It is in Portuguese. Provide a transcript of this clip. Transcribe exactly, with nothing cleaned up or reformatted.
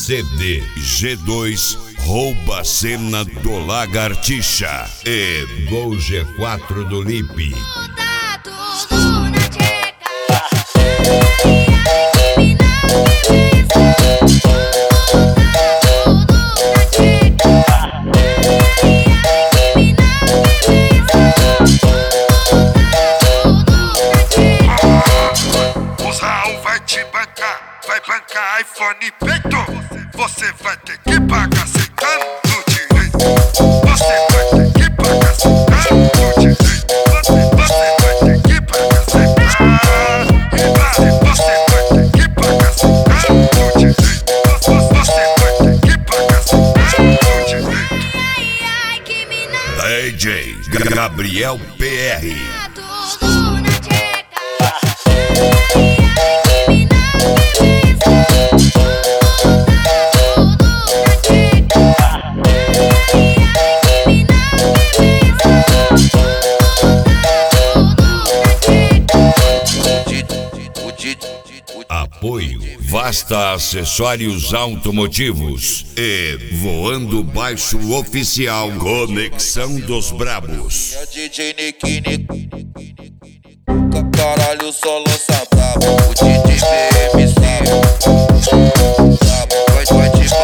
C D G dois rouba a cena do Lagartixa e Gol G quatro do Lipe. Vai bancar iPhone e peito, você vai ter que pagar sentando direito. Você vai ter que pagar sentando direito. Você, você vai ter que pagar sentando. Você vai ter que pagar sentando direito. Você vai ter que pagar sentando direito. D J Gabriel P R. Apoio Vasta Acessórios Automotivos e Voando Baixo Oficial Conexão dos Brabos. É o D J Nick, caralho, só lança brabo. O D J B M C, brabo, vai, vai te